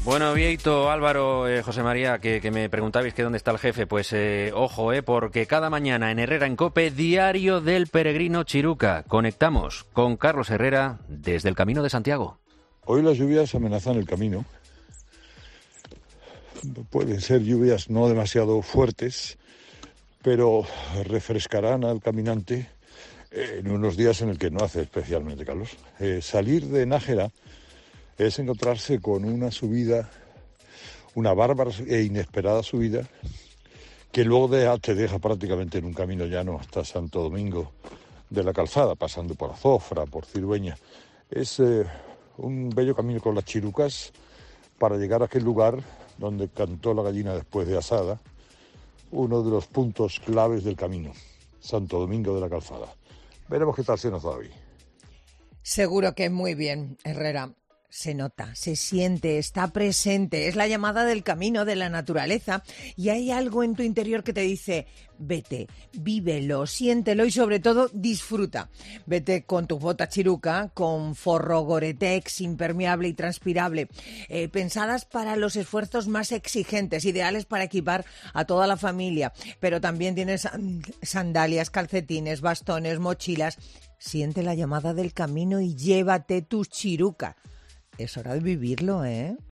Bueno, Vieito, Álvaro, José María, que me preguntabais que dónde está el jefe, pues ojo, porque cada mañana en Herrera en COPE, Diario del Peregrino Chiruca. Conectamos con Carlos Herrera desde el Camino de Santiago. Hoy las lluvias amenazan el camino. Pueden ser lluvias no demasiado fuertes, pero refrescarán al caminante en unos días en el que no hace especialmente calor. Salir de Nájera es encontrarse con una subida, una bárbara e inesperada subida, que luego te deja prácticamente en un camino llano hasta Santo Domingo de la Calzada, pasando por Azofra, por Cirueña. Es un bello camino con las chirucas para llegar a aquel lugar donde cantó la gallina después de asada, uno de los puntos claves del camino, Santo Domingo de la Calzada. Veremos qué tal se nos da hoy. Seguro que muy bien, Herrera. Se nota, se siente, está presente. Es la llamada del camino, de la naturaleza. Y hay algo en tu interior que te dice, vete, vívelo, siéntelo y sobre todo disfruta. Vete con tus botas chiruca, con forro Gore-Tex impermeable y transpirable, pensadas para los esfuerzos más exigentes, ideales para equipar a toda la familia. Pero también tienes sandalias, calcetines, bastones, mochilas. Siente la llamada del camino y llévate tus chiruca. Es hora de vivirlo, ¿eh?